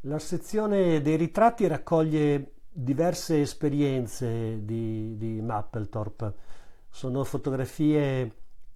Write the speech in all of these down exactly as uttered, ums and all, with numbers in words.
La sezione dei ritratti raccoglie diverse esperienze di, di Mapplethorpe. Sono fotografie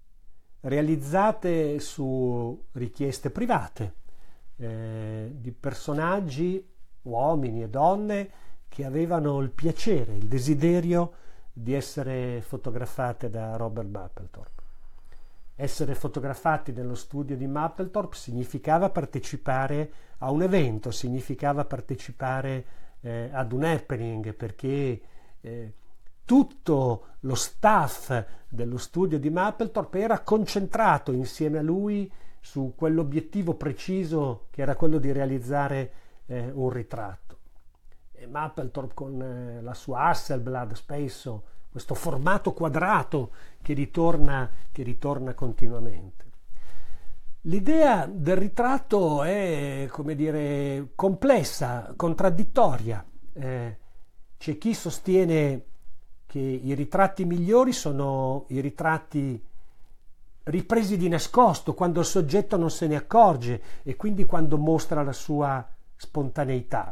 realizzate su richieste private eh, di personaggi, uomini e donne, che avevano il piacere, il desiderio di essere fotografate da Robert Mapplethorpe. Essere fotografati nello studio di Mapplethorpe significava partecipare a un evento, significava partecipare eh, ad un happening, perché eh, tutto lo staff dello studio di Mapplethorpe era concentrato insieme a lui su quell'obiettivo preciso che era quello di realizzare eh, un ritratto. E Mapplethorpe con eh, la sua Hasselblad, spesso questo formato quadrato che ritorna, che ritorna continuamente. L'idea del ritratto è, come dire, complessa, contraddittoria. Eh, c'è chi sostiene che i ritratti migliori sono i ritratti ripresi di nascosto, quando il soggetto non se ne accorge e quindi quando mostra la sua spontaneità.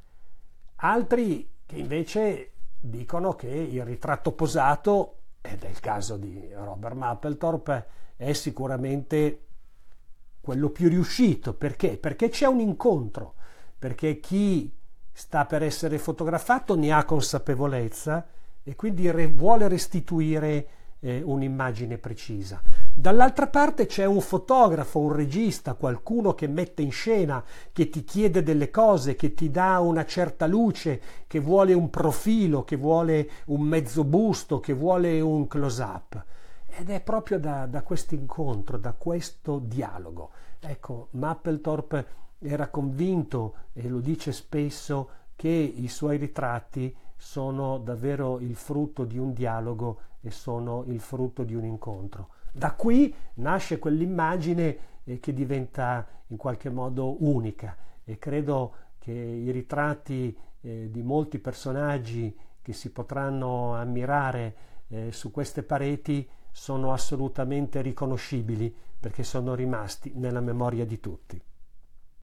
Altri che invece dicono che il ritratto posato, ed è il caso di Robert Mapplethorpe, è sicuramente quello più riuscito. Perché? Perché c'è un incontro, perché chi sta per essere fotografato ne ha consapevolezza e quindi re- vuole restituire eh, un'immagine precisa. Dall'altra parte c'è un fotografo, un regista, qualcuno che mette in scena, che ti chiede delle cose, che ti dà una certa luce, che vuole un profilo, che vuole un mezzo busto, che vuole un close-up. Ed è proprio da, da questo incontro, da questo dialogo. Ecco, Mapplethorpe era convinto, e lo dice spesso, che i suoi ritratti sono davvero il frutto di un dialogo e sono il frutto di un incontro. Da qui nasce quell'immagine eh, che diventa in qualche modo unica, e credo che i ritratti eh, di molti personaggi che si potranno ammirare eh, su queste pareti sono assolutamente riconoscibili, perché sono rimasti nella memoria di tutti.